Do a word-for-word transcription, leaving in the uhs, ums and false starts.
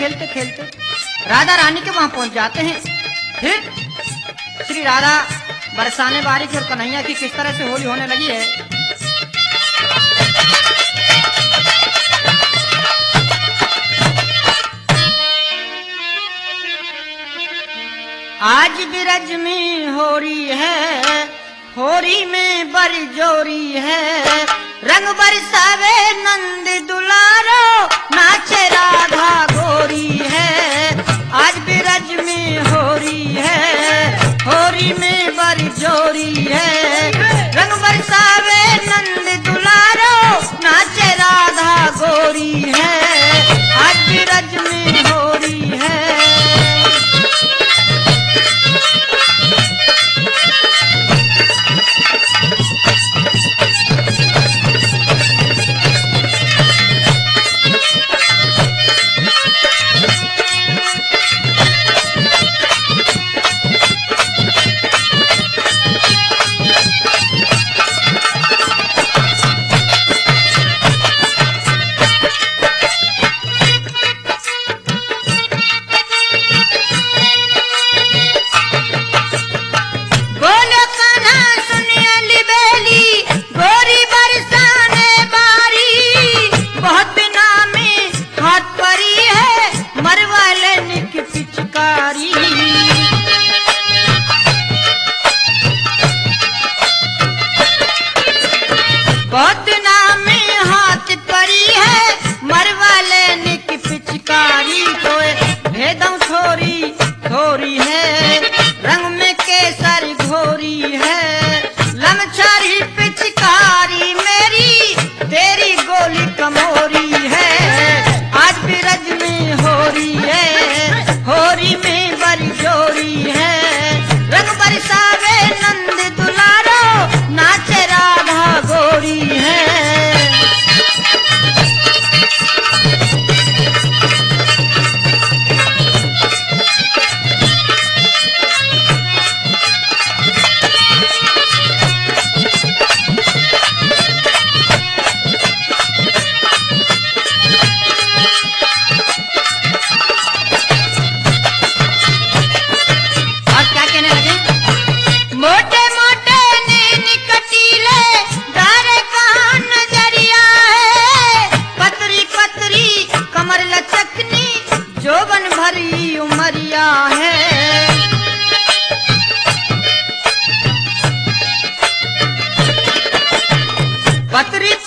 खेलते खेलते राधा रानी के वहां पहुंच जाते हैं। फिर श्री राधा बरसाने बारी की और कन्हैया की किस तरह से होली होने लगी है। आज बिरज में होरी है, होरी में बरजोरी है, रंग बरसावे नंद दुलारो, नाचे राधा गोरी है। आज बिरज में होरी है, होरी में बरजोरी है, रंग बरसावे नंद दुलारो, नाचे राधा गोरी है। आज बिरज में होरी है। बहुत नाम हाथ परी है, मरवाले निक पिचकारी कोई भेदम छोरी थोरी है, रंग में केसर घोरी है, लमछारी पिचकारी मेरी, तेरी गोली कमोरी है। आज बिरज में होरी है, होरी में बरजोरी है, रंग बरसावे नंद दुलारो, नाचे राधा गोरी है। और क्या कहने लगे? मोटे मोटे नैन कटीले, दारे कहाँ नजरिया है, पतरी पतरी कमर लचकनी, जोबन भरी उमरिया है। पतरी